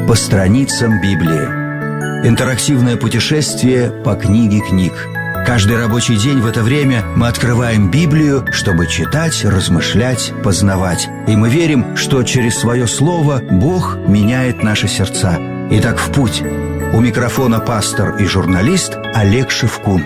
По страницам Библии. Интерактивное путешествие по книге книг. Каждый рабочий день в это время мы открываем Библию, чтобы читать, размышлять, познавать. И мы верим, что через свое слово Бог меняет наши сердца. Итак, в путь. У микрофона пастор и журналист Олег Шевкун.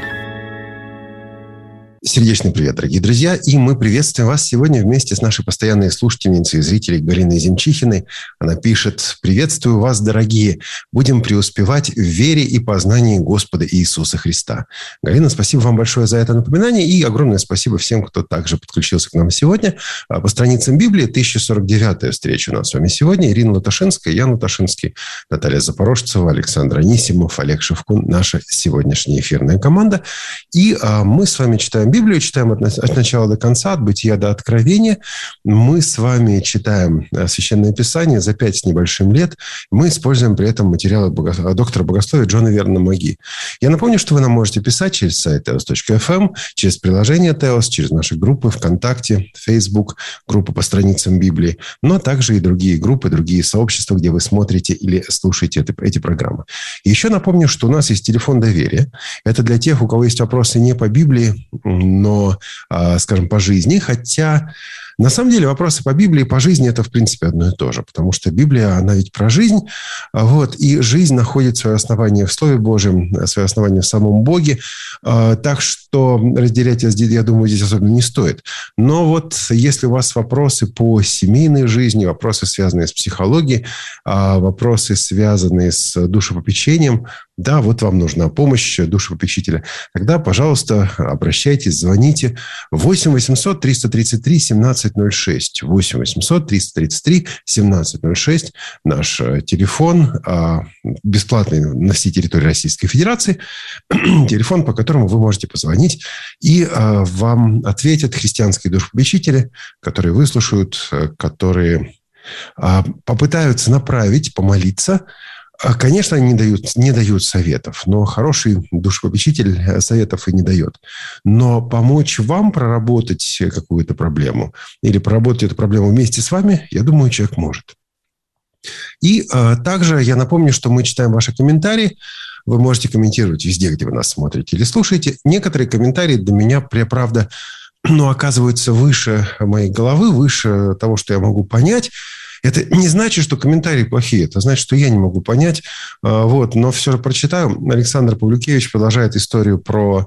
Сердечный привет, дорогие друзья, и мы приветствуем вас сегодня вместе с нашей постоянной слушательницей и зрителей Галиной Земчихиной. Она пишет: «Приветствую вас, дорогие. Будем преуспевать в вере и познании Господа Иисуса Христа». Галина, спасибо вам большое за это напоминание, и огромное спасибо всем, кто также подключился к нам сегодня. По страницам Библии 1049-я встреча у нас с вами сегодня. Ирина Латашинская, Ян Латашинский, Наталья Запорожцева, Александр Анисимов, Олег Шевкун, наша сегодняшняя эфирная команда. И мы с вами читаем Библию, читаем от начала до конца, от Бытия до Откровения. Мы с вами читаем Священное Писание за 5 с небольшим лет. Мы используем при этом материалы доктора богословия Джона Вернона Маги. Я напомню, что вы нам можете писать через сайт teos.fm, через приложение Teos, через наши группы ВКонтакте, Facebook, группы по страницам Библии, но также и другие группы, другие сообщества, где вы смотрите или слушаете эти программы. И еще напомню, что у нас есть телефон доверия. Это для тех, у кого есть вопросы не по Библии, но, скажем, по жизни. Хотя, на самом деле, вопросы по Библии и по жизни – это, в принципе, одно и то же. Потому что Библия, она ведь про жизнь. И жизнь находит свое основание в Слове Божьем, свое основание в самом Боге. Так что разделять, я думаю, здесь особенно не стоит. Но вот если у вас вопросы по семейной жизни, вопросы, связанные с психологией, вопросы, связанные с душепопечением, да, вот вам нужна помощь душепопечителя, тогда, пожалуйста, обращайтесь, звоните 8 800 333 1706. 8 800 333 1706. Наш телефон бесплатный на всей территории Российской Федерации. Телефон, по которому вы можете позвонить, и вам ответят христианские душепопечители, которые выслушают, которые попытаются направить, помолиться. Конечно, они не дают советов, но хороший душепопечитель советов и не дает. Но помочь вам проработать какую-то проблему или проработать эту проблему вместе с вами, я думаю, человек может. И также я напомню, что мы читаем ваши комментарии. Вы можете комментировать везде, где вы нас смотрите или слушаете. Некоторые комментарии для меня, правда, оказываются выше моей головы, выше того, что я могу понять. Это не значит, что комментарии плохие. Это значит, что я не могу понять. Но все же прочитаю. Александр Павлюкевич продолжает историю про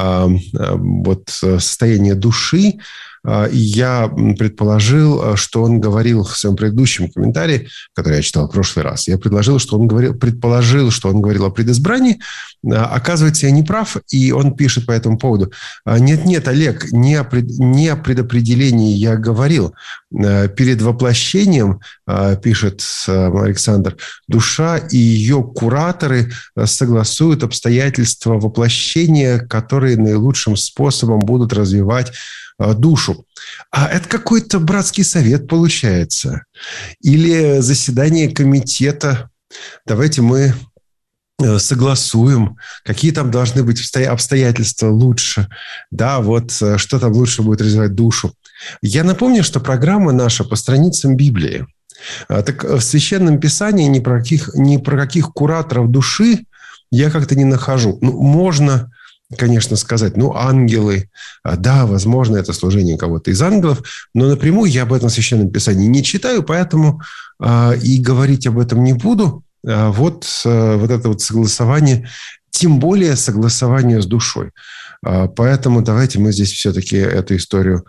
состояние души. И я предположил, что он говорил в своем предыдущем комментарии, который я читал в прошлый раз. Я предположил, что он говорил о предизбрании. Оказывается, я не прав, и он пишет по этому поводу: Нет, Олег, не о предопределении я говорил. Перед воплощением, пишет Александр, душа и ее кураторы согласуют обстоятельства воплощения, которые наилучшим способом будут развивать душу. А это какой-то братский совет получается. Или заседание комитета. Давайте мы согласуем, какие там должны быть обстоятельства лучше. Да, что там лучше будет развивать душу. Я напомню, что программа наша по страницам Библии. Так в Священном Писании ни про каких кураторов души я как-то не нахожу. Можно, конечно, сказать, ангелы, да, возможно, это служение кого-то из ангелов, но напрямую я об этом в Священном Писании не читаю, поэтому и говорить об этом не буду. Это согласование, тем более согласование с душой. Поэтому давайте мы здесь все-таки эту историю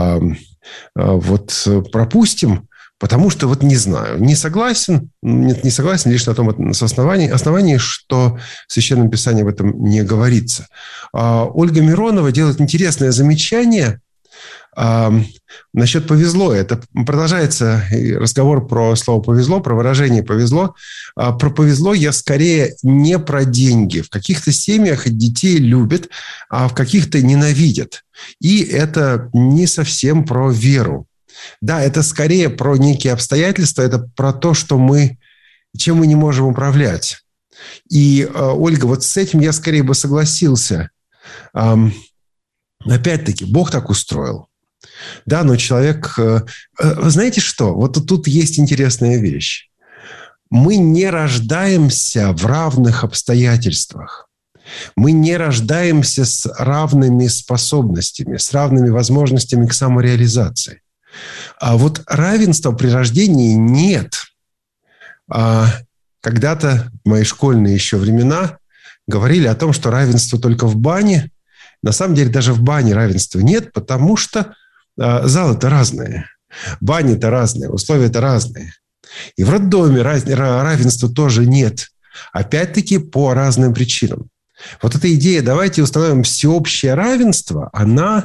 пропустим, потому что не знаю, не согласен лишь на том основании, что в Священном Писании об этом не говорится. Ольга Миронова делает интересное замечание насчет «повезло». Это продолжается разговор про слово «повезло», про выражение «повезло». Про «повезло» я скорее не про деньги. В каких-то семьях детей любят, а в каких-то ненавидят. И это не совсем про веру. Да, это скорее про некие обстоятельства, это про то, чем мы не можем управлять. И, Ольга, с этим я скорее бы согласился. Опять-таки, Бог так устроил. Да, но человек... Знаете что? Тут есть интересная вещь. мы не рождаемся в равных обстоятельствах. Мы не рождаемся с равными способностями, с равными возможностями к самореализации. А вот равенства при рождении нет. Когда-то в мои школьные еще времена говорили о том, что равенство только в бане. На самом деле даже в бане равенства нет, потому что залы-то разные, бани-то разные, условия-то разные. И в роддоме равенства тоже нет. Опять-таки по разным причинам. Вот эта идея «давайте установим всеобщее равенство», она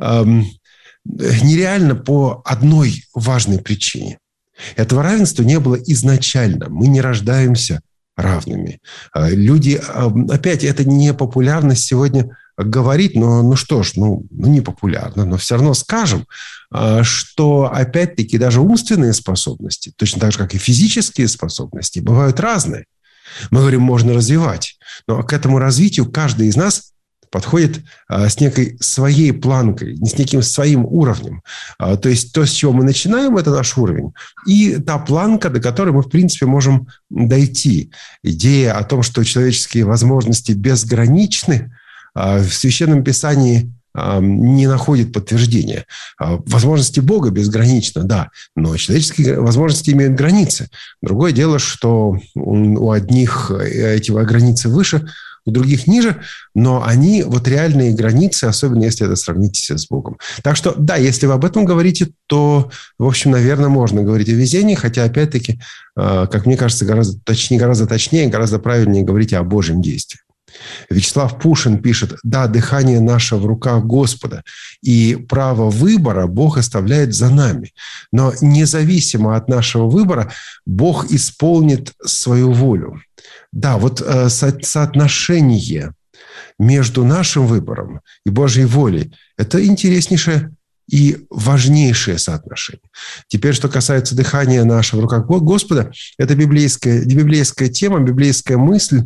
нереальна по одной важной причине. Этого равенства не было изначально. Мы не рождаемся равными. Люди, опять, это не популярность сегодня говорить, но не популярно, но все равно скажем, что, опять-таки, даже умственные способности, точно так же, как и физические способности, бывают разные. Мы говорим, можно развивать, но к этому развитию каждый из нас подходит с некой своей планкой, с неким своим уровнем. То есть то, с чего мы начинаем, это наш уровень. И та планка, до которой мы, в принципе, можем дойти. Идея о том, что человеческие возможности безграничны, в Священном Писании не находит подтверждения. Возможности Бога безграничны, да, но человеческие возможности имеют границы. Другое дело, что у одних эти границы выше, у других ниже, но они вот реальные границы, особенно если это сравнить с Богом. Так что, да, если вы об этом говорите, то, в общем, наверное, можно говорить о везении, хотя, опять-таки, как мне кажется, гораздо точнее, гораздо правильнее говорить о Божьем действии. Вячеслав Пушин пишет: да, дыхание наше в руках Господа, и право выбора Бог оставляет за нами. Но независимо от нашего выбора, Бог исполнит свою волю. Да, вот соотношение между нашим выбором и Божьей волей – это интереснейшее и важнейшее соотношение. Теперь, что касается дыхания нашего в руках Господа, это библейская тема, библейская мысль.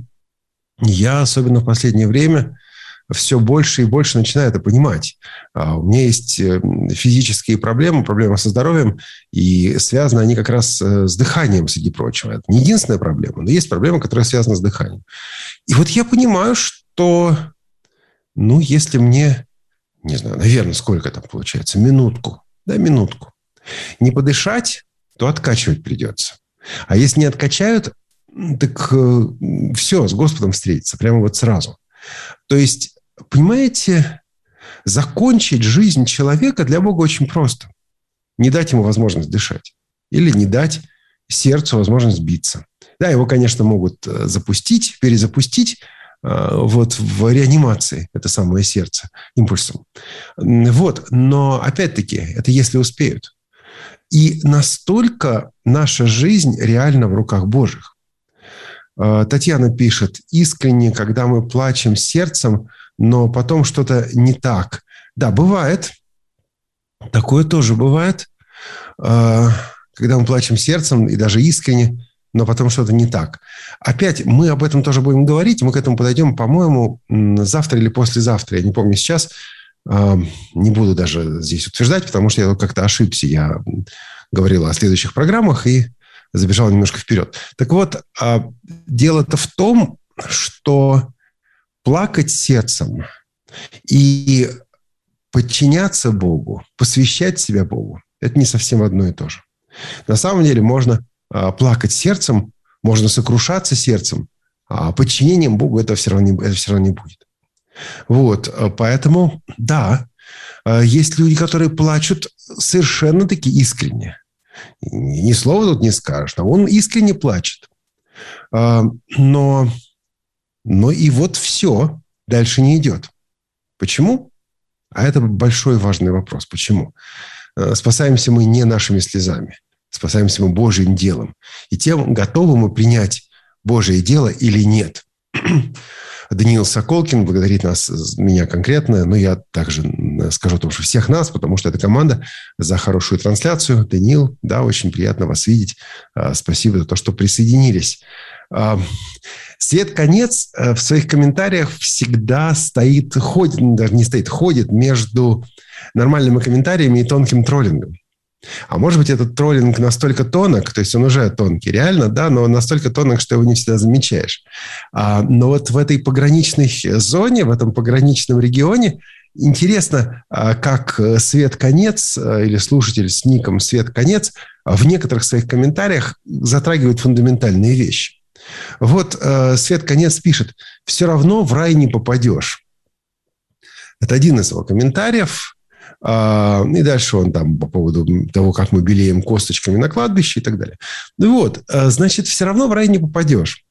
Я, особенно в последнее время, все больше и больше начинаю это понимать. У меня есть физические проблемы со здоровьем, и связаны они как раз с дыханием, среди прочего. Это не единственная проблема, но есть проблема, которая связана с дыханием. И вот я понимаю, что, если мне, не знаю, наверное, сколько там получается, минутку, не подышать, то откачивать придется. А если не откачают, так все, с Господом встретиться, прямо вот сразу. То есть, понимаете, закончить жизнь человека для Бога очень просто. Не дать ему возможность дышать. Или не дать сердцу возможность биться. Да, его, конечно, могут перезапустить вот в реанимации, это самое сердце, импульсом. Вот, но, опять-таки, это если успеют. И настолько наша жизнь реально в руках Божьих. Татьяна пишет: искренне, когда мы плачем сердцем, но потом что-то не так. Да, бывает. Такое тоже бывает. Когда мы плачем сердцем и даже искренне, но потом что-то не так. Опять мы об этом тоже будем говорить. Мы к этому подойдем, по-моему, завтра или послезавтра. Я не помню сейчас. Не буду даже здесь утверждать, потому что я тут как-то ошибся. Я говорил о следующих программах и забежал немножко вперед. Так вот, дело-то в том, что плакать сердцем и подчиняться Богу, посвящать себя Богу – это не совсем одно и то же. На самом деле можно плакать сердцем, можно сокрушаться сердцем, а подчинением Богу это все равно не будет. Вот, поэтому, да, есть люди, которые плачут совершенно-таки искренне. Ни слова тут не скажешь, а он искренне плачет. Но и вот все, дальше не идет. Почему? А это большой важный вопрос. Почему? Спасаемся мы не нашими слезами, спасаемся мы Божьим делом. И тем, готовы мы принять Божие дело или нет. Даниил Соколкин благодарит меня конкретно, но я также скажу о том, что всех нас, потому что это команда, за хорошую трансляцию. Даниил, да, очень приятно вас видеть. Спасибо за то, что присоединились. Свет Конец в своих комментариях всегда ходит между нормальными комментариями и тонким троллингом. А может быть, этот троллинг настолько тонок, то есть он уже тонкий, реально, да, но настолько тонок, что его не всегда замечаешь. Но вот в этой пограничной зоне, в этом пограничном регионе интересно, как Свет Конец или слушатель с ником Свет Конец в некоторых своих комментариях затрагивает фундаментальные вещи. Вот Свет Конец пишет: «Все равно в рай не попадешь». Это один из его комментариев. И дальше он там по поводу того, как мы белеем косточками на кладбище и так далее. Ну вот, значит, все равно в рай не попадешь.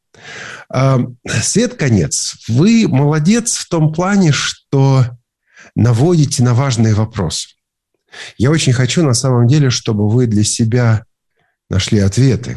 Свет Конец, вы молодец в том плане, что наводите на важные вопросы. Я очень хочу, на самом деле, чтобы вы для себя нашли ответы.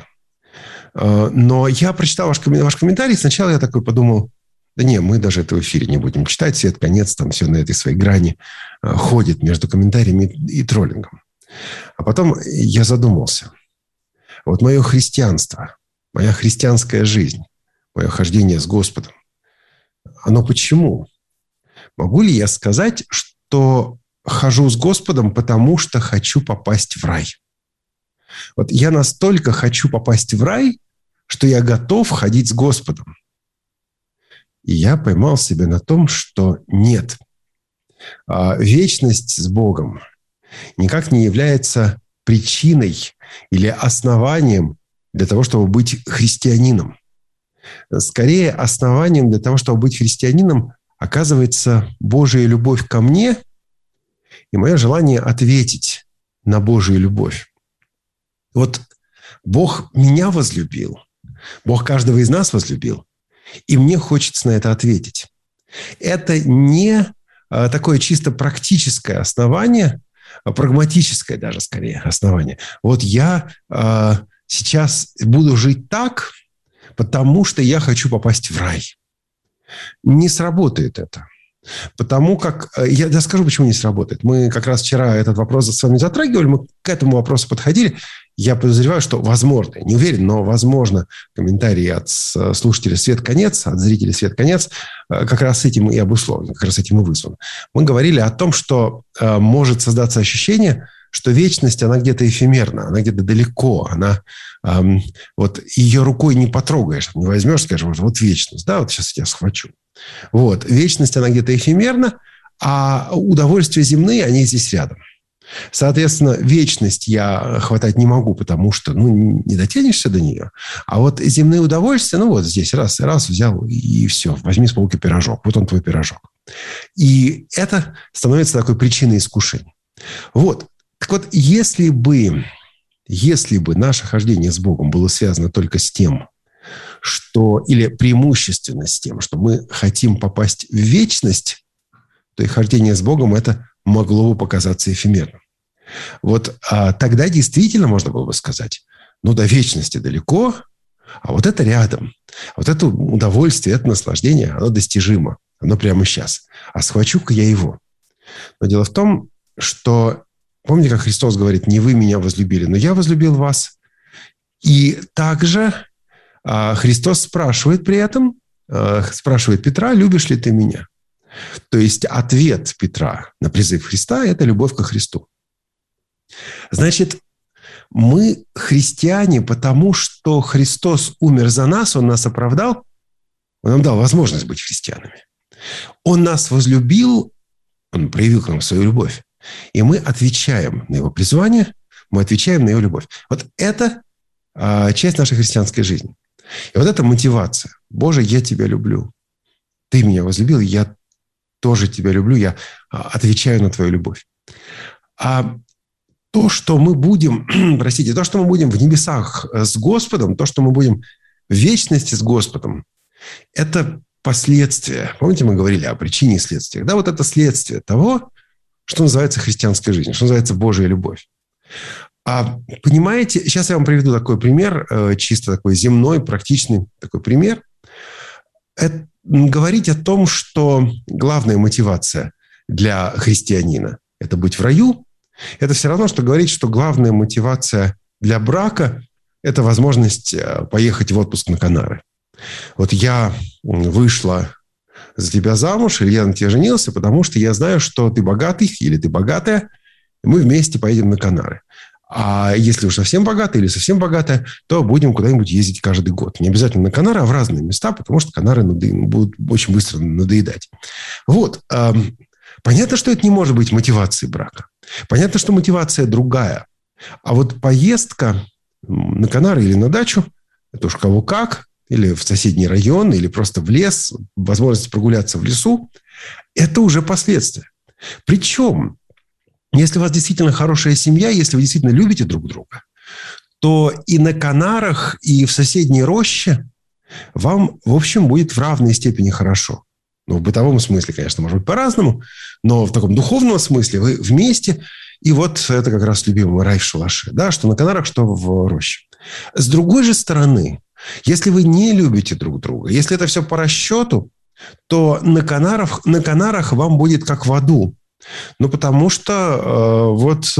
Но я прочитал ваш комментарий, сначала я такой подумал: да не, мы даже это в эфире не будем читать. Свет Конец там все на этой своей грани ходит между комментариями и троллингом. А потом я задумался. Вот мое христианство, моя христианская жизнь, мое хождение с Господом, оно почему? Могу ли я сказать, что хожу с Господом, потому что хочу попасть в рай? Вот я настолько хочу попасть в рай, что я готов ходить с Господом. И я поймал себя на том, что нет. Вечность с Богом никак не является причиной или основанием для того, чтобы быть христианином. Скорее, основанием для того, чтобы быть христианином, оказывается Божья любовь ко мне и мое желание ответить на Божью любовь. Вот Бог меня возлюбил, Бог каждого из нас возлюбил, и мне хочется на это ответить. Это не такое чисто практическое основание, прагматическое даже скорее основание. Вот я сейчас буду жить так, потому что я хочу попасть в рай. Не сработает это. Потому как... Я скажу, почему не сработает. Мы как раз вчера этот вопрос с вами затрагивали, мы к этому вопросу подходили. Я подозреваю, что возможно, не уверен, но возможно, комментарии от слушателя Свет Конец, от зрителей Свет Конец, как раз этим и обусловлен, как раз этим и вызван. Мы говорили о том, что может создаться ощущение, что вечность, она где-то эфемерна, она где-то далеко, она вот ее рукой не потрогаешь, не возьмешь, скажешь, вот вечность, да, вот сейчас я тебя схвачу. Вот, вечность, она где-то эфемерна, а удовольствия земные, они здесь рядом. Соответственно, вечность я хватать не могу, потому что, не дотянешься до нее. А вот земные удовольствия, вот здесь раз взял и все, возьми с полки пирожок. Вот он твой пирожок. И это становится такой причиной искушения. Вот. Так вот, если бы наше хождение с Богом было связано только с тем, или преимущественно с тем, что мы хотим попасть в вечность, то и хождение с Богом это могло бы показаться эфемерным. Вот тогда действительно можно было бы сказать, до вечности далеко, а вот это рядом. Вот это удовольствие, это наслаждение, оно достижимо. Оно прямо сейчас. А схвачу-ка я его. Но дело в том, что, помните, как Христос говорит, не вы меня возлюбили, но я возлюбил вас. И также Христос спрашивает при этом, спрашивает Петра, любишь ли ты меня? То есть ответ Петра на призыв Христа – это любовь ко Христу. Значит, мы христиане, потому что Христос умер за нас, Он нас оправдал, Он нам дал возможность быть христианами. Он нас возлюбил, Он проявил к нам свою любовь. И мы отвечаем на Его призвание, мы отвечаем на Его любовь. Вот это часть нашей христианской жизни. И вот эта мотивация. Боже, я Тебя люблю. Ты меня возлюбил, я тоже Тебя люблю, я отвечаю на Твою любовь. А то, что мы будем, то, что мы будем в небесах с Господом, то, что мы будем в вечности с Господом, это последствия. Помните, мы говорили о причине и следствиях? Да, вот это следствие того, что называется христианской жизнью, что называется Божья любовь. Понимаете, сейчас я вам приведу такой пример, чисто такой земной, практичный такой пример. Это говорить о том, что главная мотивация для христианина – это быть в раю. Это все равно, что говорить, что главная мотивация для брака – это возможность поехать в отпуск на Канары. Вот я вышла за тебя замуж, или я на тебя женился, потому что я знаю, что ты богатый или ты богатая, и мы вместе поедем на Канары. А если уж совсем богатая или совсем богатая, то будем куда-нибудь ездить каждый год. Не обязательно на Канары, а в разные места, потому что Канары будут очень быстро надоедать. Вот. Понятно, что это не может быть мотивацией брака. Понятно, что мотивация другая. А вот поездка на Канары или на дачу, это уж кого как, или в соседний район, или просто в лес, возможность прогуляться в лесу, это уже последствия. Причем, если у вас действительно хорошая семья, если вы действительно любите друг друга, то и на Канарах, и в соседней роще вам, в общем, будет в равной степени хорошо. Ну, в бытовом смысле, конечно, может быть по-разному, но в таком духовном смысле вы вместе. И вот это как раз любимый рай в шалаше. Да, что на Канарах, что в роще. С другой же стороны, если вы не любите друг друга, если это все по расчету, то на Канарах вам будет как в аду. Ну, потому что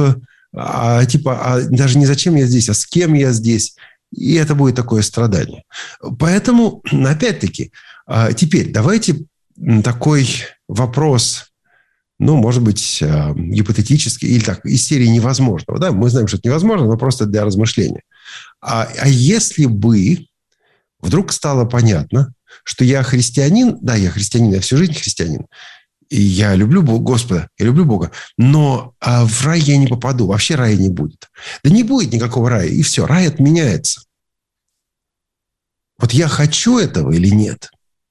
даже не зачем я здесь, а с кем я здесь. И это будет такое страдание. Поэтому, опять-таки, теперь давайте такой вопрос, ну, может быть, гипотетический, или так, из серии невозможного. Да? Мы знаем, что это невозможно, но просто для размышления. А если бы вдруг стало понятно, что я христианин, да, я христианин, я всю жизнь христианин, и я люблю Господа, я люблю Бога, но в рай я не попаду, вообще рая не будет. Да не будет никакого рая, и все, рай отменяется. Вот я хочу этого или нет?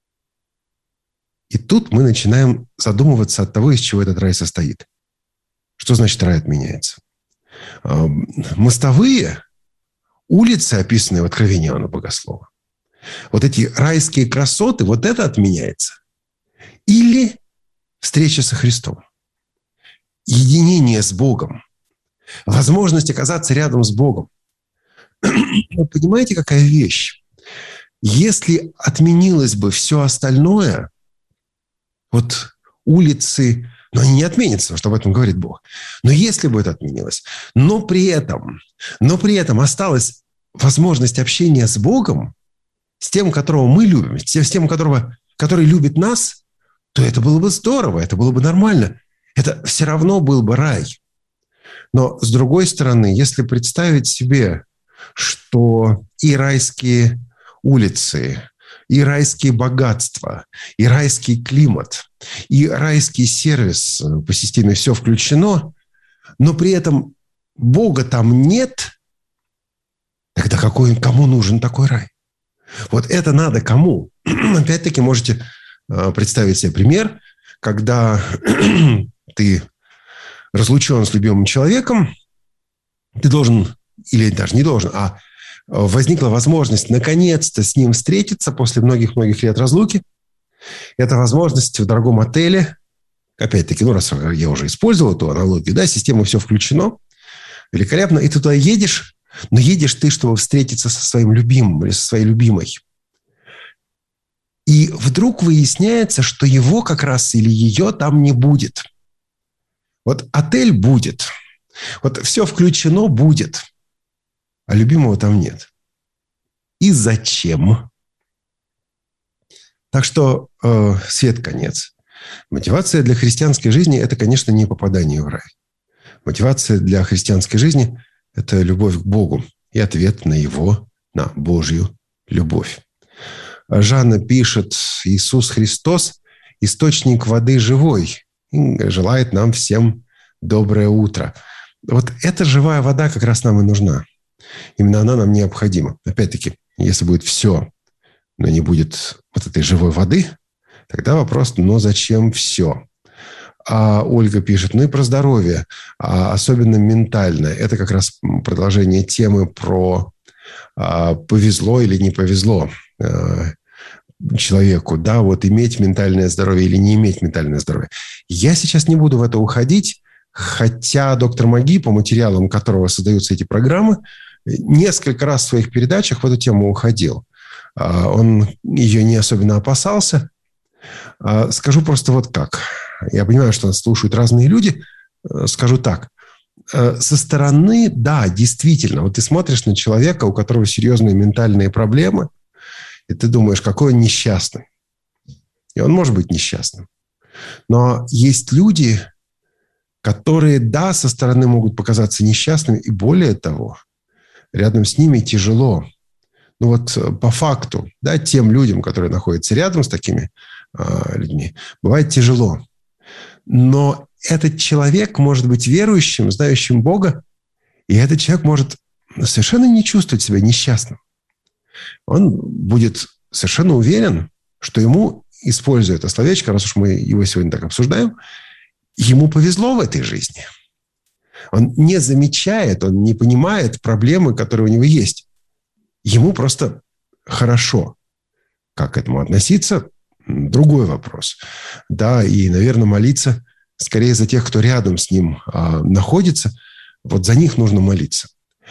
И тут мы начинаем задумываться от того, из чего этот рай состоит. Что значит рай отменяется? Мостовые, улицы, описанные в Откровении Иоанна Богослова, вот эти райские красоты, вот это отменяется. Или встреча со Христом, единение с Богом, возможность оказаться рядом с Богом. Вы понимаете, какая вещь? Если отменилось бы все остальное, вот улицы, но они не отменятся, потому что об этом говорит Бог. Но если бы это отменилось, но при этом осталась возможность общения с Богом, с тем, которого мы любим, с тем, который любит нас, то это было бы здорово, это было бы нормально. Это все равно был бы рай. Но, с другой стороны, если представить себе, что и райские улицы, и райские богатства, и райский климат, и райский сервис по системе «все включено», но при этом Бога там нет, тогда кому нужен такой рай? Вот это надо кому? Опять-таки можете представить себе пример, когда ты разлучен с любимым человеком, ты должен, или даже не должен, а возникла возможность наконец-то с ним встретиться после многих-многих лет разлуки. Это возможность в дорогом отеле. Опять-таки, раз я уже использовал эту аналогию, да, система «все включено». Великолепно. И ты туда едешь, но едешь ты, чтобы встретиться со своим любимым или со своей любимой. И вдруг выясняется, что его как раз или ее там не будет. Вот отель будет. Вот все включено будет. А любимого там нет. И зачем? Так что свет конец. Мотивация для христианской жизни – это, конечно, не попадание в рай. Мотивация для христианской жизни – это любовь к Богу и ответ на Божью любовь. Жанна пишет: Иисус Христос – источник воды живой, и желает нам всем доброе утро. Вот эта живая вода как раз нам и нужна. Именно она нам необходима. Опять-таки, если будет все, но не будет вот этой живой воды, тогда вопрос: но зачем все? А Ольга пишет: и про здоровье, особенно ментальное. Это как раз продолжение темы про повезло или не повезло человеку, да, вот иметь ментальное здоровье или не иметь ментальное здоровье. Я сейчас не буду в это уходить, хотя доктор Маги, по материалам которого создаются эти программы, несколько раз в своих передачах в эту тему уходил. Он ее не особенно опасался. Скажу просто вот как. Я понимаю, что нас слушают разные люди. Скажу так. Со стороны, да, действительно, вот ты смотришь на человека, у которого серьезные ментальные проблемы, и ты думаешь, какой он несчастный. И он может быть несчастным. Но есть люди, которые, да, со стороны могут показаться несчастными, и более того, рядом с ними тяжело. Ну вот по факту, да, тем людям, которые находятся рядом с такими людьми, бывает тяжело. Но этот человек может быть верующим, знающим Бога, и этот человек может совершенно не чувствовать себя несчастным. Он будет совершенно уверен, что ему, используя это словечко, раз уж мы его сегодня так обсуждаем, ему повезло в этой жизни. Он не замечает, он не понимает проблемы, которые у него есть. Ему просто хорошо. Как к этому относиться? Другой вопрос. Да, и, наверное, молиться скорее за тех, кто рядом с ним находится. Вот за них нужно молиться.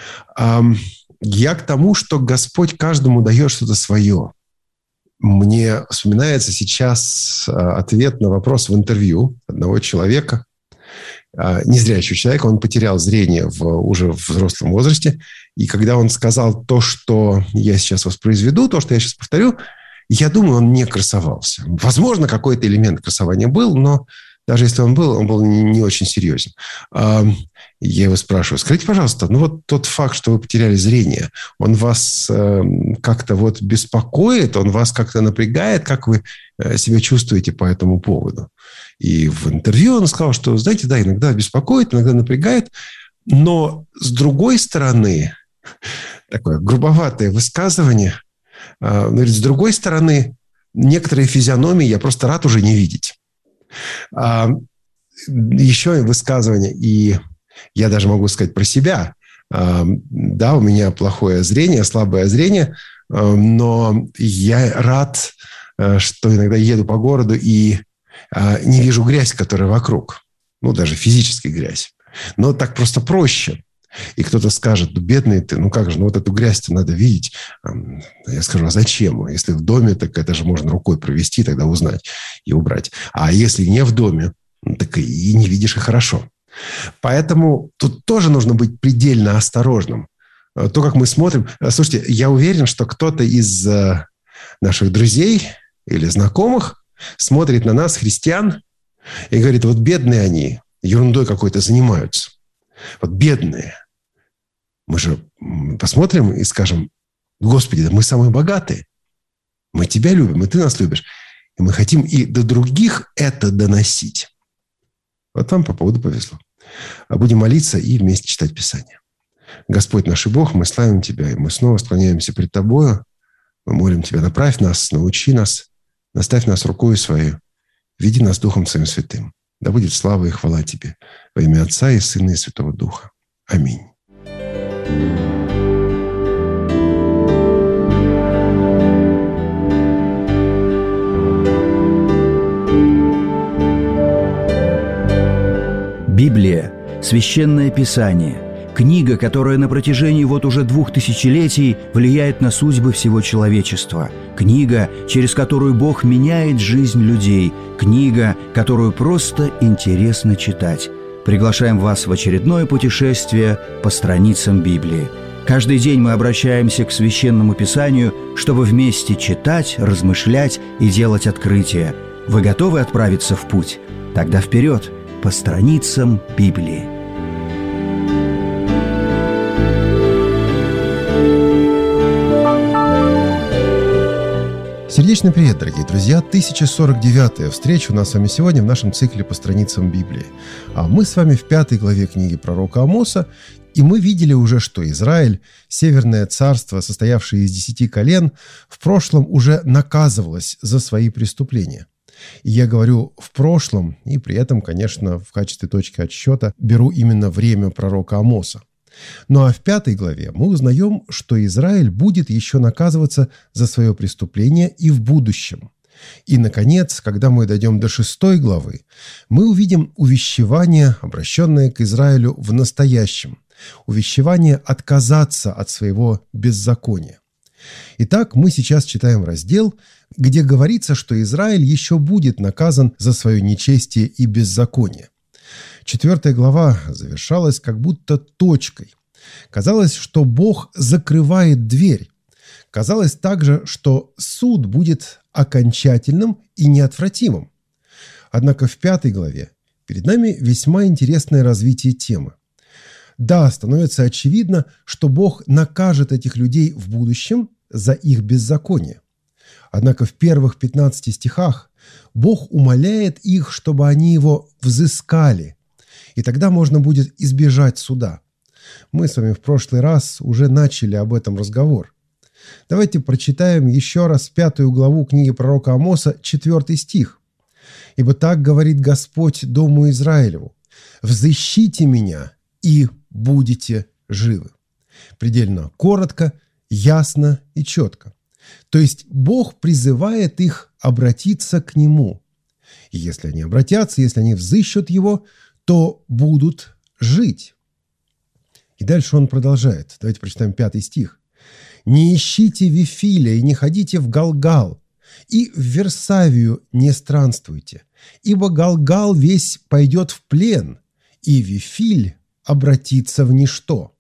Я к тому, что Господь каждому дает что-то свое. Мне вспоминается сейчас ответ на вопрос в интервью одного человека, незрячего человека. Он потерял зрение уже в взрослом возрасте. И когда он сказал то, что я сейчас воспроизведу, то, что я сейчас повторю, я думаю, он не красовался. Возможно, какой-то элемент красования был, но даже если он был не очень серьезен. Я его спрашиваю: скажите, пожалуйста, ну вот тот факт, что вы потеряли зрение, он вас как-то вот беспокоит, он вас как-то напрягает, как вы себя чувствуете по этому поводу? И в интервью он сказал, что, знаете, да, иногда беспокоит, иногда напрягает, но с другой стороны, такое грубоватое высказывание, говорит, с другой стороны, некоторые физиономии я просто рад уже не видеть. Еще высказывание, и я даже могу сказать про себя. Да, у меня плохое зрение, слабое зрение, но я рад, что иногда еду по городу и не вижу грязь, которая вокруг. Ну, даже физически грязь. Но так просто проще. И кто-то скажет: ну, бедный ты, ну как же, ну вот эту грязь-то надо видеть. Я скажу: а зачем? Если в доме, так это же можно рукой провести, тогда узнать и убрать. А если не в доме, так и не видишь, и хорошо. Поэтому тут тоже нужно быть предельно осторожным. То, как мы смотрим... Слушайте, я уверен, что кто-то из наших друзей или знакомых смотрит на нас, христиан, и говорит: вот бедные они, ерундой какой-то занимаются. Вот бедные. Мы же посмотрим и скажем: Господи, да мы самые богатые. Мы Тебя любим, и Ты нас любишь. И мы хотим и до других это доносить. Вот вам по поводу повезло. А будем молиться и вместе читать Писание. Господь наш и Бог, мы славим Тебя, и мы снова склоняемся пред Тобою. Мы молим Тебя: направь нас, научи нас, наставь нас рукою Своей, веди нас Духом Своим Святым. Да будет слава и хвала Тебе во имя Отца и Сына и Святого Духа. Аминь. Библия – священное писание, книга, которая на протяжении вот уже 2000 летий влияет на судьбы всего человечества, книга, через которую Бог меняет жизнь людей, книга, которую просто интересно читать. Приглашаем вас в очередное путешествие по страницам Библии. Каждый день мы обращаемся к Священному Писанию, чтобы вместе читать, размышлять и делать открытия. Вы готовы отправиться в путь? Тогда вперед, по страницам Библии. Сердечный привет, дорогие друзья! 1049-я встреча у нас с вами сегодня в нашем цикле по страницам Библии. А мы с вами в 5 главе книги пророка Амоса, и мы видели уже, что Израиль, северное царство, состоявшее из 10 колен, в прошлом уже наказывалось за свои преступления. И я говорю в прошлом, и при этом, конечно, в качестве точки отсчета беру именно время пророка Амоса. Ну а в 5 главе мы узнаем, что Израиль будет еще наказываться за свое преступление и в будущем. И, наконец, когда мы дойдем до 6 главы, мы увидим увещевание, обращенное к Израилю в настоящем. Увещевание отказаться от своего беззакония. Итак, мы сейчас читаем раздел, где говорится, что Израиль еще будет наказан за свое нечестие и беззаконие. 4 глава завершалась как будто точкой. Казалось, что Бог закрывает дверь. Казалось также, что суд будет окончательным и неотвратимым. Однако в 5 главе Перед нами весьма интересное развитие темы. Да, становится очевидно, что Бог накажет этих людей в будущем за их беззаконие. Однако в первых 15 стихах Бог умоляет их, чтобы они его взыскали, и тогда можно будет избежать суда. Мы с вами в прошлый раз уже начали об этом разговор. Давайте прочитаем еще раз 5 главу книги пророка Амоса, 4 стих. «Ибо так говорит Господь дому Израилеву: взыщите меня, и будете живы». Предельно коротко, ясно и четко. То есть Бог призывает их обратиться к Нему. И если они обратятся, если они взыщут Его, то будут жить. И дальше он продолжает. Давайте прочитаем 5 стих. «Не ищите Вифиля и не ходите в Галгал, и в Версавию не странствуйте, ибо Галгал весь пойдет в плен, и Вифиль обратится в ничто».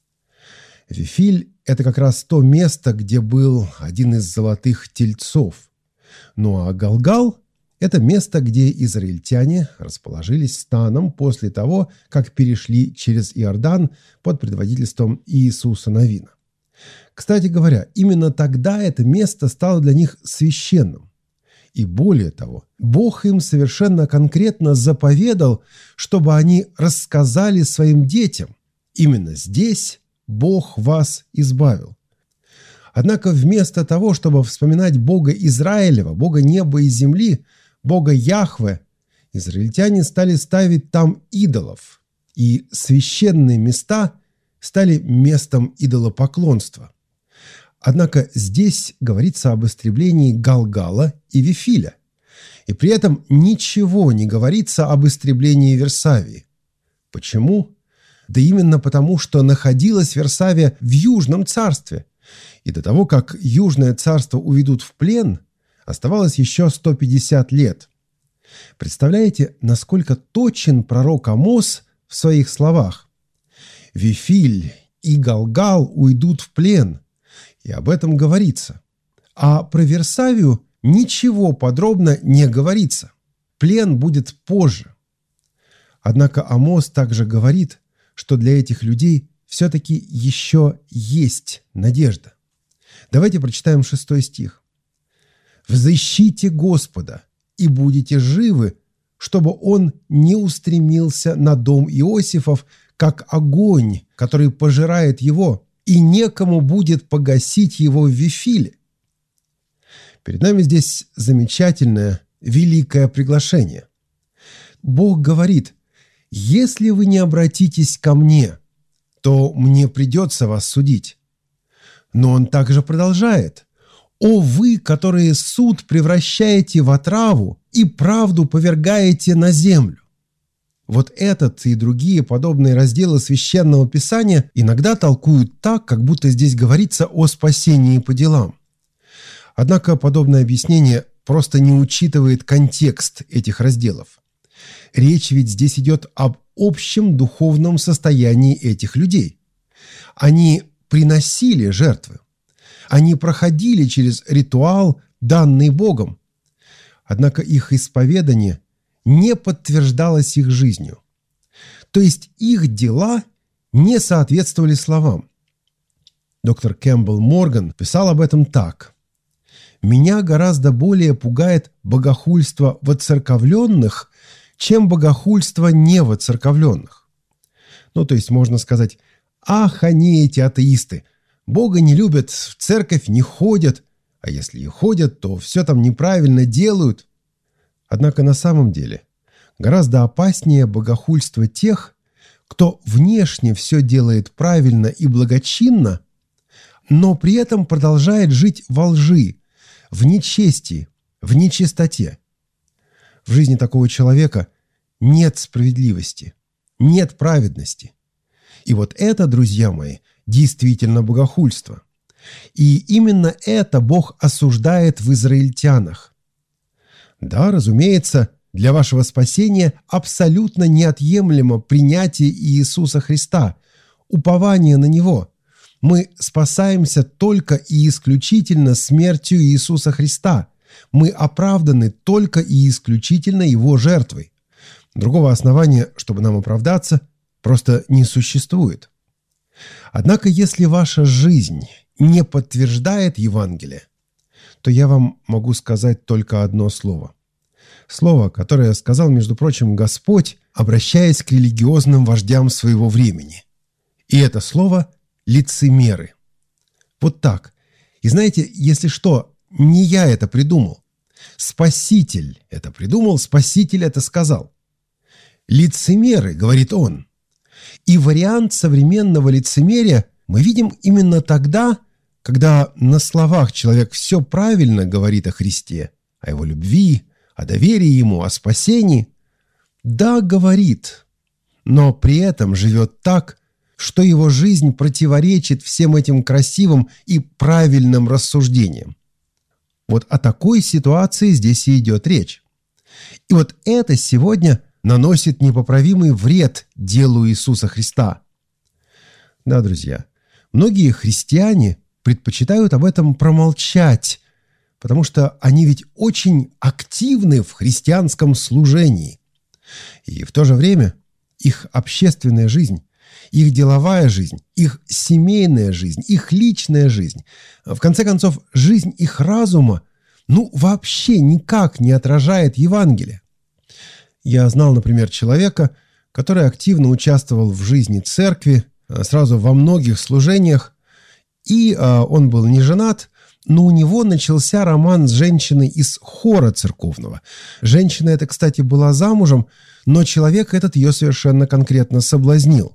Вифиль – это как раз то место, где был один из золотых тельцов. Ну а Галгал – это место, где израильтяне расположились станом после того, как перешли через Иордан под предводительством Иисуса Навина. Кстати говоря, именно тогда это место стало для них священным. И более того, Бог им совершенно конкретно заповедал, чтобы они рассказали своим детям: именно здесь Бог вас избавил. Однако вместо того, чтобы вспоминать Бога Израилева, Бога неба и земли, Бога Яхве, израильтяне стали ставить там идолов, и священные места стали местом идолопоклонства. Однако здесь говорится об истреблении Галгала и Вифиля, и при этом ничего не говорится об истреблении Версавии. Почему? Да именно потому, что находилась Версавия в Южном царстве, и до того, как Южное царство уведут в плен, оставалось еще 150 лет. Представляете, насколько точен пророк Амос в своих словах? «Вифиль и Галгал уйдут в плен», и об этом говорится. А про Версавию ничего подробно не говорится. Плен будет позже. Однако Амос также говорит, что для этих людей все-таки еще есть надежда. Давайте прочитаем 6 стих. «Взыщите Господа, и будете живы, чтобы Он не устремился на дом Иосифов, как огонь, который пожирает его, и некому будет погасить его в Вифиле». Перед нами здесь замечательное, великое приглашение. Бог говорит: «Если вы не обратитесь ко мне, то мне придется вас судить». Но он также продолжает: «О вы, которые суд превращаете в отраву и правду повергаете на землю». Вот этот и другие подобные разделы Священного Писания иногда толкуют так, как будто здесь говорится о спасении по делам. Однако подобное объяснение просто не учитывает контекст этих разделов. Речь ведь здесь идет об общем духовном состоянии этих людей. Они приносили жертвы. Они проходили через ритуал, данный Богом. Однако их исповедание не подтверждалось их жизнью. То есть их дела не соответствовали словам. Доктор Кэмпбелл Морган писал об этом так: «Меня гораздо более пугает богохульство воцерковленных, чем богохульство невоцерковленных». Ну, то есть можно сказать: «Ах, они эти атеисты! Бога не любят, в церковь не ходят, а если и ходят, то все там неправильно делают». Однако на самом деле гораздо опаснее богохульство тех, кто внешне все делает правильно и благочинно, но при этом продолжает жить во лжи, в нечестии, в нечистоте. В жизни такого человека нет справедливости, нет праведности. И вот это, друзья мои, действительно богохульство. И именно это Бог осуждает в израильтянах. Да, разумеется, для вашего спасения абсолютно неотъемлемо принятие Иисуса Христа, упование на Него. Мы спасаемся только и исключительно смертью Иисуса Христа. Мы оправданы только и исключительно Его жертвой. Другого основания, чтобы нам оправдаться, просто не существует. Однако, если ваша жизнь не подтверждает Евангелие, то я вам могу сказать только одно слово. Слово, которое сказал, между прочим, Господь, обращаясь к религиозным вождям своего времени. И это слово – лицемеры. Вот так. И знаете, если что, не я это придумал. Спаситель это придумал, Спаситель это сказал. Лицемеры, говорит он. И вариант современного лицемерия мы видим именно тогда, когда на словах человек все правильно говорит о Христе, о Его любви, о доверии Ему, о спасении. Да, говорит, но при этом живет так, что его жизнь противоречит всем этим красивым и правильным рассуждениям. Вот о такой ситуации здесь и идет речь. И вот это сегодня наносит непоправимый вред делу Иисуса Христа. Да, друзья, многие христиане предпочитают об этом промолчать, потому что они ведь очень активны в христианском служении. И в то же время их общественная жизнь, их деловая жизнь, их семейная жизнь, их личная жизнь, в конце концов, жизнь их разума, вообще никак не отражает Евангелие. Я знал, например, человека, который активно участвовал в жизни церкви, сразу во многих служениях, и он был не женат, но у него начался роман с женщиной из хора церковного. Женщина эта, кстати, была замужем, но человек этот ее совершенно конкретно соблазнил.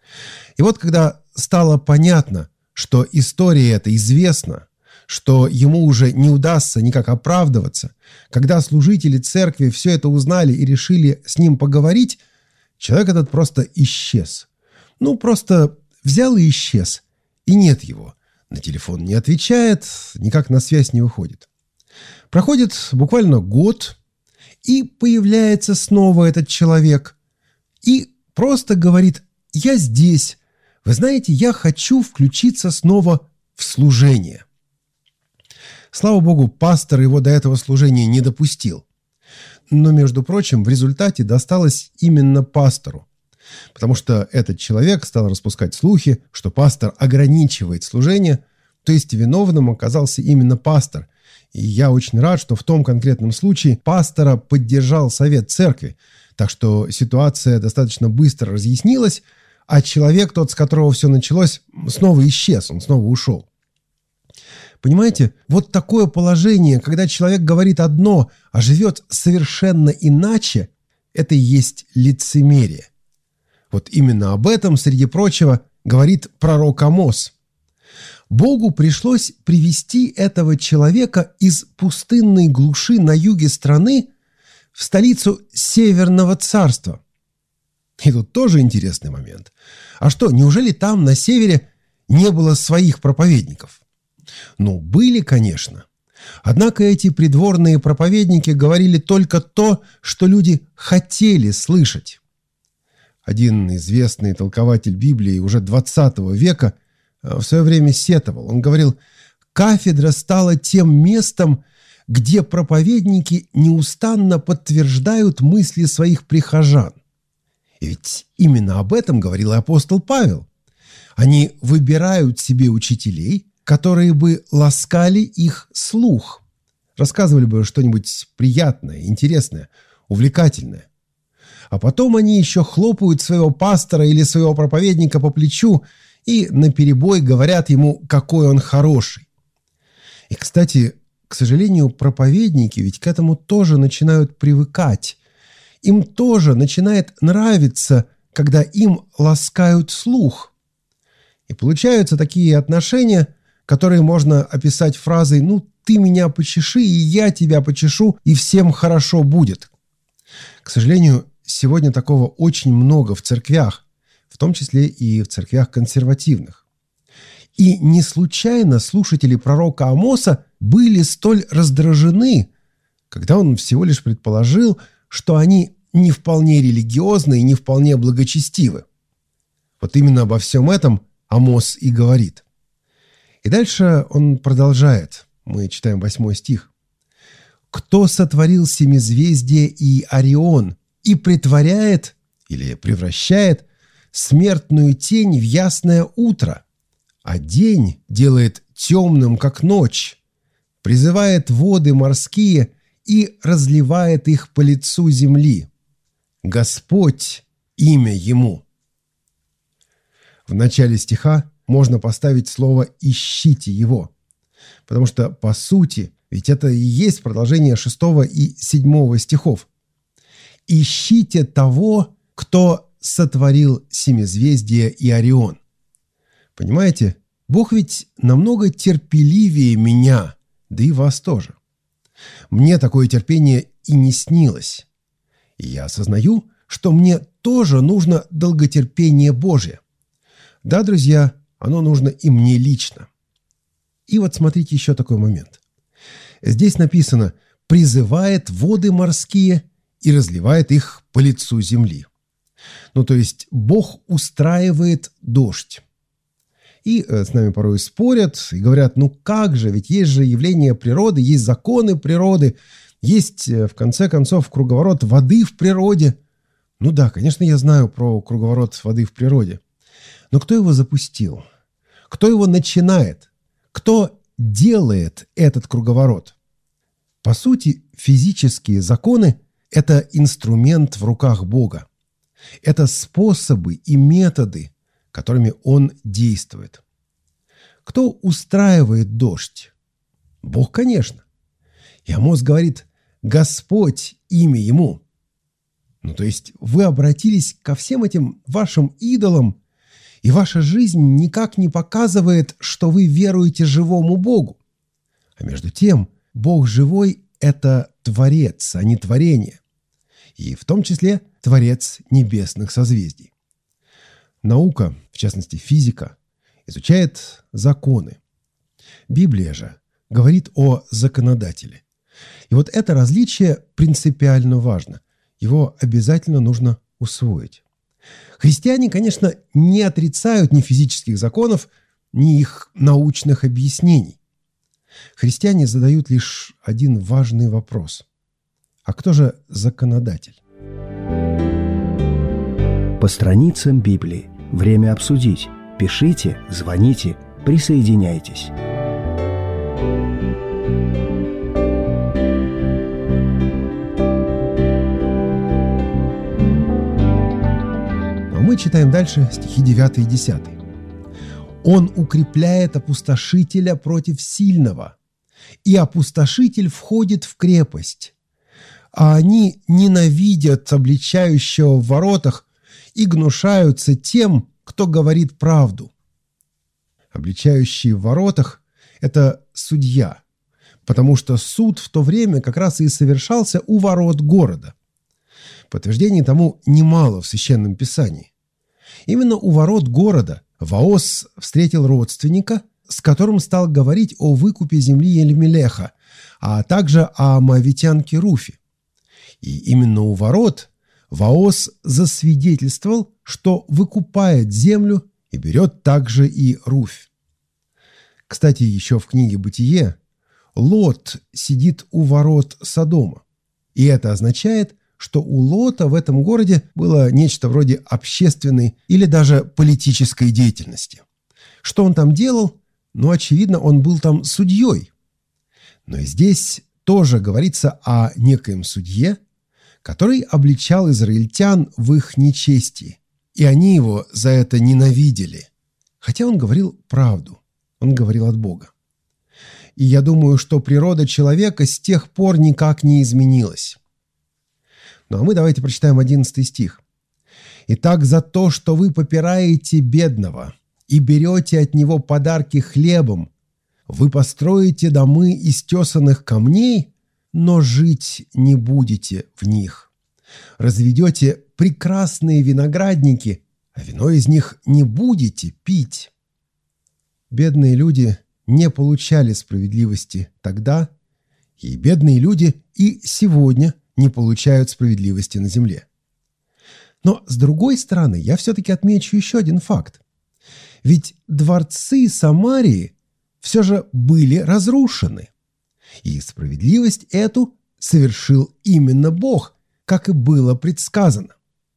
И вот когда стало понятно, что история эта известна, что ему уже не удастся никак оправдываться, когда служители церкви все это узнали и решили с ним поговорить, человек этот просто исчез. Просто взял и исчез, и нет его. На телефон не отвечает, никак на связь не выходит. Проходит буквально год, и появляется снова этот человек. И просто говорит: «Я здесь. Вы знаете, я хочу включиться снова в служение». Слава Богу, пастор его до этого служения не допустил. Но, между прочим, в результате досталось именно пастору. Потому что этот человек стал распускать слухи, что пастор ограничивает служение, то есть виновным оказался именно пастор. И я очень рад, что в том конкретном случае пастора поддержал совет церкви, так что ситуация достаточно быстро разъяснилась, а человек, тот, с которого все началось, снова исчез, он снова ушел. Понимаете, вот такое положение, когда человек говорит одно, а живет совершенно иначе, это и есть лицемерие. Вот именно об этом, среди прочего, говорит пророк Амос. Богу пришлось привести этого человека из пустынной глуши на юге страны в столицу Северного царства. И тут тоже интересный момент. А что, неужели там, на севере, не было своих проповедников? Были, конечно. Однако эти придворные проповедники говорили только то, что люди хотели слышать. Один известный толкователь Библии уже 20 века в свое время сетовал. Он говорил: «Кафедра стала тем местом, где проповедники неустанно подтверждают мысли своих прихожан». И ведь именно об этом говорил и апостол Павел. Они выбирают себе учителей, которые бы ласкали их слух, рассказывали бы что-нибудь приятное, интересное, увлекательное. А потом они еще хлопают своего пастора или своего проповедника по плечу и наперебой говорят ему, какой он хороший. И, кстати, к сожалению, проповедники ведь к этому тоже начинают привыкать. Им тоже начинает нравиться, когда им ласкают слух. И получаются такие отношения, которые можно описать фразой: «Ты меня почеши, и я тебя почешу, и всем хорошо будет». К сожалению, сегодня такого очень много в церквях, в том числе и в церквях консервативных. И не случайно слушатели пророка Амоса были столь раздражены, когда он всего лишь предположил, что они не вполне религиозны и не вполне благочестивы. Вот именно обо всем этом Амос и говорит. И дальше он продолжает. Мы читаем 8 стих. «Кто сотворил семизвездие и Орион, и притворяет или превращает смертную тень в ясное утро, а день делает темным, как ночь, призывает воды морские и разливает их по лицу земли. Господь – имя Ему». В начале стиха можно поставить слово «ищите Его», потому что, по сути, ведь это и есть продолжение 6 и 7 стихов. «Ищите того, кто сотворил семизвездие и Орион». Понимаете, Бог ведь намного терпеливее меня, да и вас тоже. Мне такое терпение и не снилось. И я осознаю, что мне тоже нужно долготерпение Божье. Да, друзья, оно нужно и мне лично. И вот смотрите еще такой момент. Здесь написано «призывает воды морские и разливает их по лицу земли». Ну, то есть Бог устраивает дождь. И с нами порой спорят и говорят, ну как же, ведь есть же явления природы, есть законы природы, есть, в конце концов, круговорот воды в природе. Ну да, конечно, я знаю про круговорот воды в природе. Но кто его запустил? Кто его начинает? Кто делает этот круговорот? По сути, физические законы – это инструмент в руках Бога. Это способы и методы, которыми Он действует. Кто устраивает дождь? Бог, конечно. И Амос говорит «Господь, имя Ему». Ну, то есть вы обратились ко всем этим вашим идолам, и ваша жизнь никак не показывает, что вы веруете живому Богу. А между тем, Бог живой – это Творец, а не творение. И в том числе Творец небесных созвездий. Наука, в частности физика, изучает законы. Библия же говорит о законодателе. И вот это различие принципиально важно. Его обязательно нужно усвоить. Христиане, конечно, не отрицают ни физических законов, ни их научных объяснений. Христиане задают лишь один важный вопрос. А кто же законодатель? По страницам Библии. Время обсудить. Пишите, звоните, присоединяйтесь. Мы читаем дальше стихи 9 и 10. «Он укрепляет опустошителя против сильного, и опустошитель входит в крепость, а они ненавидят обличающего в воротах и гнушаются тем, кто говорит правду». Обличающий в воротах – это судья, потому что суд в то время как раз и совершался у ворот города. Подтверждений тому немало в Священном Писании. Именно у ворот города Ваос встретил родственника, с которым стал говорить о выкупе земли Елемелеха, а также о моавитянке Руфе. И именно у ворот Ваос засвидетельствовал, что выкупает землю и берет также и Руфь. Кстати, еще в книге «Бытие» Лот сидит у ворот Содома. И это означает, что у Лота в этом городе было нечто вроде общественной или даже политической деятельности. Что он там делал? Ну, очевидно, он был там судьей. Но и здесь тоже говорится о некоем судье, который обличал израильтян в их нечестии, и они его за это ненавидели. Хотя он говорил правду, он говорил от Бога. И я думаю, что природа человека с тех пор никак не изменилась. Ну а мы давайте прочитаем 11 стих. «Итак, за то, что вы попираете бедного и берете от него подарки хлебом, вы построите домы из тесанных камней, но жить не будете в них. Разведете прекрасные виноградники, а вино из них не будете пить». Бедные люди не получали справедливости тогда, и бедные люди и сегодня не получают справедливости на земле. Но, с другой стороны, я все-таки отмечу еще один факт. Ведь дворцы Самарии все же были разрушены. И справедливость эту совершил именно Бог, как и было предсказано.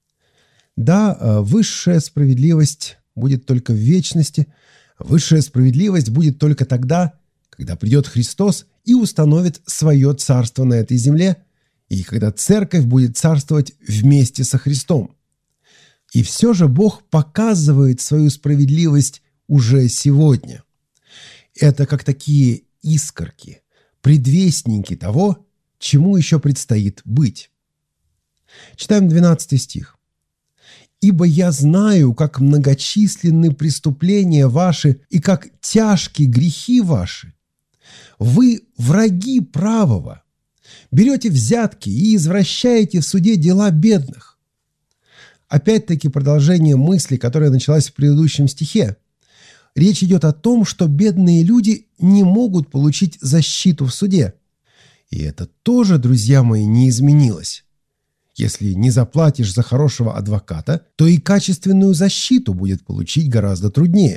Да, высшая справедливость будет только в вечности, высшая справедливость будет только тогда, когда придет Христос и установит свое царство на этой земле, и когда церковь будет царствовать вместе со Христом. И все же Бог показывает свою справедливость уже сегодня. Это как такие искорки, предвестники того, чему еще предстоит быть. Читаем 12 стих. «Ибо я знаю, как многочисленны преступления ваши и как тяжки грехи ваши. Вы враги правого, берете взятки и извращаете в суде дела бедных». Опять-таки продолжение мысли, которая началась в предыдущем стихе. Речь идет о том, что бедные люди не могут получить защиту в суде. И это тоже, друзья мои, не изменилось. Если не заплатишь за хорошего адвоката, то и качественную защиту будет получить гораздо труднее.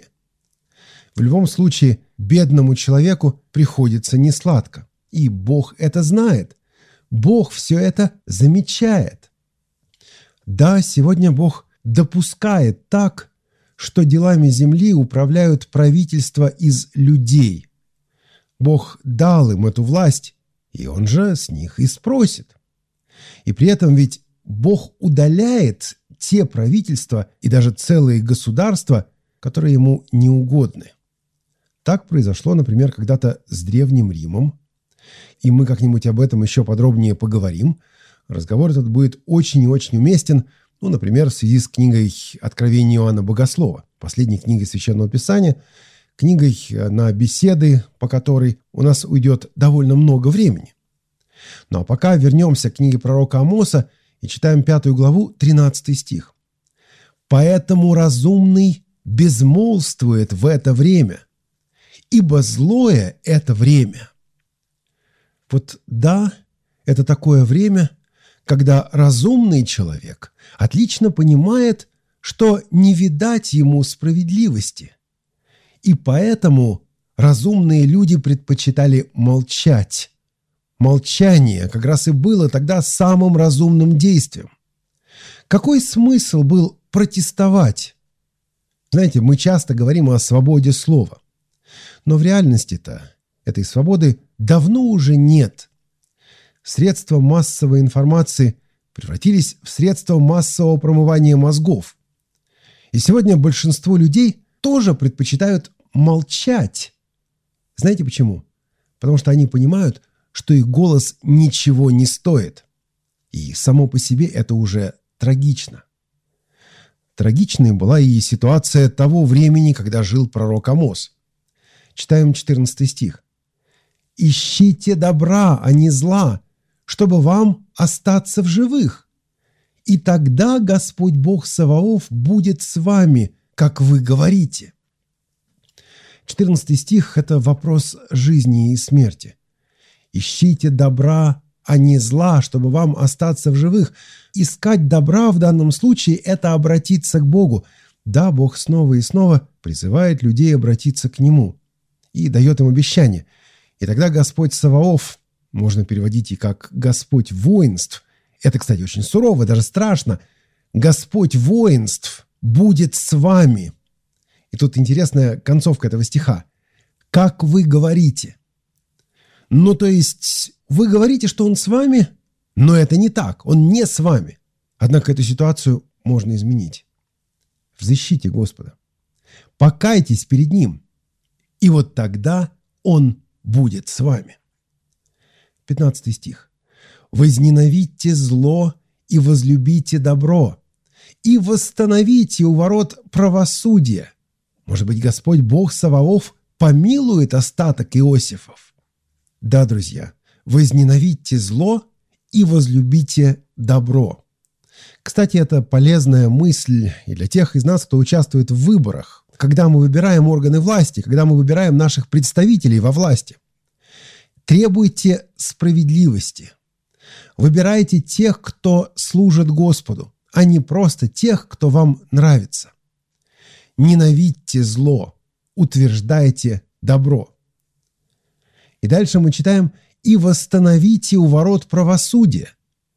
В любом случае, бедному человеку приходится несладко. И Бог это знает. Бог все это замечает. Да, сегодня Бог допускает так, что делами земли управляют правительства из людей. Бог дал им эту власть, и Он же с них и спросит. И при этом ведь Бог удаляет те правительства и даже целые государства, которые Ему не угодны. Так произошло, например, когда-то с Древним Римом. И мы как-нибудь об этом еще подробнее поговорим. Разговор этот будет очень и очень уместен, например, в связи с книгой «Откровение Иоанна Богослова», последней книгой Священного Писания, книгой на беседы, по которой у нас уйдет довольно много времени. Ну а пока вернемся к книге пророка Амоса и читаем 5 главу, 13 стих. «Поэтому разумный безмолвствует в это время, ибо злое это время». Вот да, это такое время, когда разумный человек отлично понимает, что не видать ему справедливости. И поэтому разумные люди предпочитали молчать. Молчание как раз и было тогда самым разумным действием. Какой смысл был протестовать? Знаете, мы часто говорим о свободе слова. Но в реальности-то этой свободы давно уже нет. Средства массовой информации превратились в средства массового промывания мозгов. И сегодня большинство людей тоже предпочитают молчать. Знаете почему? Потому что они понимают, что их голос ничего не стоит. И само по себе это уже трагично. Трагичной была и ситуация того времени, когда жил пророк Амос. Читаем 14 стих. «Ищите добра, а не зла, чтобы вам остаться в живых. И тогда Господь Бог Саваоф будет с вами, как вы говорите». 14 стих – это вопрос жизни и смерти. «Ищите добра, а не зла, чтобы вам остаться в живых». Искать добра в данном случае – это обратиться к Богу. Да, Бог снова и снова призывает людей обратиться к Нему и дает им обещание. И тогда Господь Саваоф, можно переводить и как «Господь воинств», это, кстати, очень сурово, даже страшно, «Господь воинств будет с вами». И тут интересная концовка этого стиха. «Как вы говорите». Ну, то есть, вы говорите, что Он с вами, но это не так, Он не с вами. Однако эту ситуацию можно изменить. Взыщите Господа. Покайтесь перед Ним. И вот тогда Он будет с вами. 15 стих. «Возненавидьте зло и возлюбите добро, и восстановите у ворот правосудие». Может быть, Господь Бог Саваоф помилует остаток Иосифов? Да, друзья, возненавидьте зло и возлюбите добро. Кстати, это полезная мысль и для тех из нас, кто участвует в выборах, когда мы выбираем органы власти, когда мы выбираем наших представителей во власти. Требуйте справедливости. Выбирайте тех, кто служит Господу, а не просто тех, кто вам нравится. Ненавидьте зло, утверждайте добро. И дальше мы читаем «и восстановите у ворот правосудие».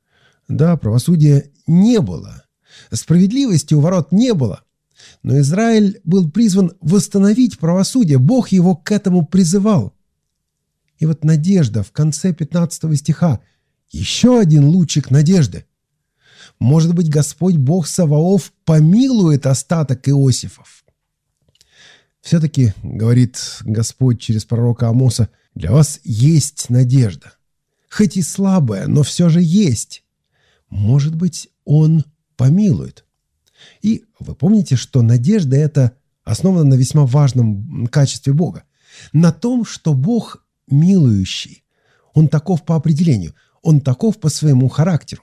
Да, правосудия не было. Справедливости у ворот не было. Но Израиль был призван восстановить правосудие. Бог его к этому призывал. И вот надежда в конце 15 стиха. Еще один лучик надежды. Может быть, Господь Бог Саваоф помилует остаток Иосифов. Все-таки, говорит Господь через пророка Амоса, для вас есть надежда. Хоть и слабая, но все же есть. Может быть, Он помилует. И вы помните, что надежда эта основана на весьма важном качестве Бога. На том, что Бог милующий. Он таков по определению. Он таков по своему характеру.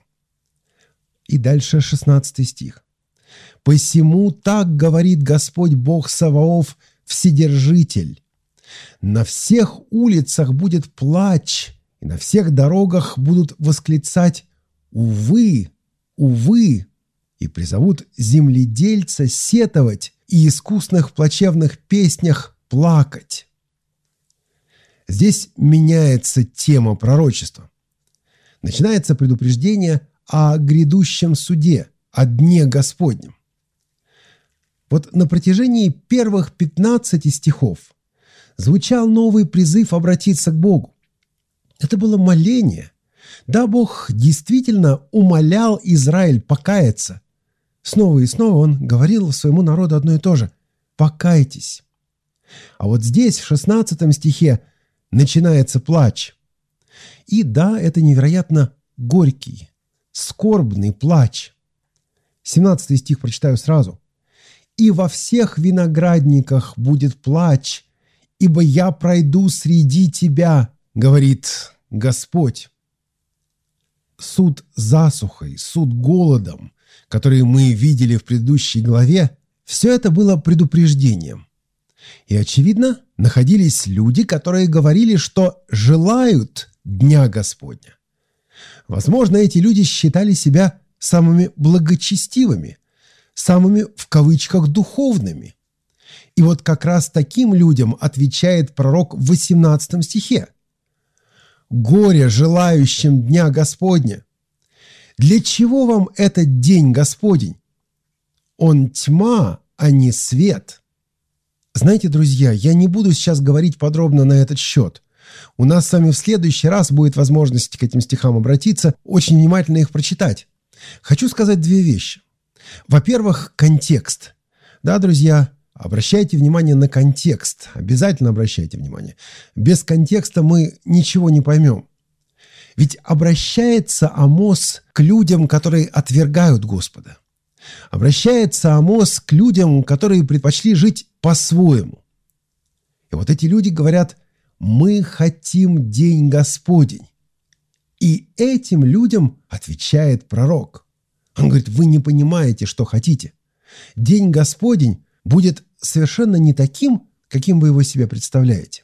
И дальше 16 стих. «Посему так говорит Господь Бог Саваоф, Вседержитель. На всех улицах будет плач, и на всех дорогах будут восклицать «Увы, увы!» и призовут земледельца сетовать и искусных в плачевных песнях плакать». Здесь меняется тема пророчества. Начинается предупреждение о грядущем суде, о дне Господнем. Вот на протяжении первых 15 стихов звучал новый призыв обратиться к Богу. Это было моление. Да, Бог действительно умолял Израиль покаяться. Снова и снова Он говорил своему народу одно и то же – покайтесь. А вот здесь, в 16 стихе, начинается плач. И да, это невероятно горький, скорбный плач. 17 стих прочитаю сразу. «И во всех виноградниках будет плач, ибо я пройду среди тебя, говорит Господь». Суд засухой, суд голодом, который мы видели в предыдущей главе, все это было предупреждением. И, очевидно, находились люди, которые говорили, что желают Дня Господня. Возможно, эти люди считали себя самыми благочестивыми, самыми, в кавычках, духовными. И вот как раз таким людям отвечает пророк в 18 стихе. «Горе желающим Дня Господня! Для чего вам этот день Господень? Он тьма, а не свет». Знаете, друзья, я не буду сейчас говорить подробно на этот счет. У нас с вами в следующий раз будет возможность к этим стихам обратиться, очень внимательно их прочитать. Хочу сказать две вещи. Во-первых, контекст. Да, друзья, обращайте внимание на контекст. Обязательно обращайте внимание. Без контекста мы ничего не поймем. Ведь обращается Амос к людям, которые отвергают Господа. Обращается Амос к людям, которые предпочли жить по-своему. И вот эти люди говорят: «Мы хотим день Господень». И этим людям отвечает пророк. Он говорит: вы не понимаете, что хотите. День Господень будет совершенно не таким, каким вы его себе представляете.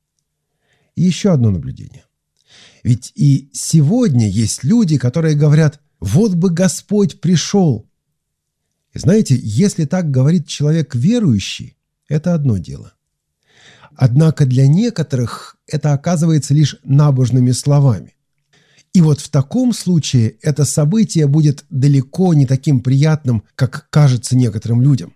И еще одно наблюдение. Ведь и сегодня есть люди, которые говорят: вот бы Господь пришел. И знаете, если так говорит человек верующий, это одно дело. Однако для некоторых это оказывается лишь набожными словами. И вот в таком случае это событие будет далеко не таким приятным, как кажется некоторым людям.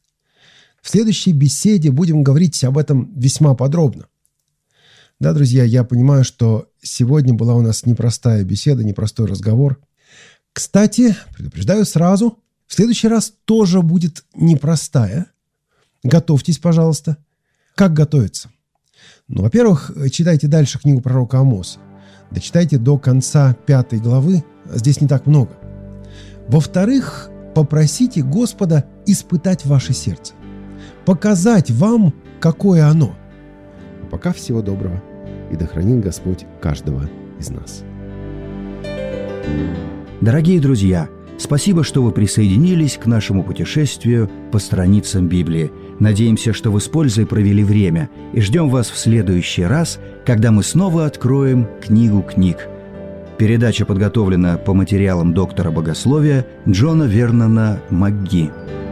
В следующей беседе будем говорить об этом весьма подробно. Да, друзья, я понимаю, что сегодня была у нас непростая беседа, непростой разговор. Кстати, предупреждаю сразу, в следующий раз тоже будет непростая. Готовьтесь, пожалуйста. Как готовиться? Ну, во-первых, читайте дальше книгу пророка Амоса. Дочитайте до конца 5 главы, здесь не так много. Во-вторых, попросите Господа испытать ваше сердце, показать вам, какое оно. А пока всего доброго, и да хранит Господь каждого из нас. Дорогие друзья, спасибо, что вы присоединились к нашему путешествию по страницам Библии. Надеемся, что вы с пользой провели время, и ждем вас в следующий раз, когда мы снова откроем книгу книг. Передача подготовлена по материалам доктора богословия Джона Вернона МакГи.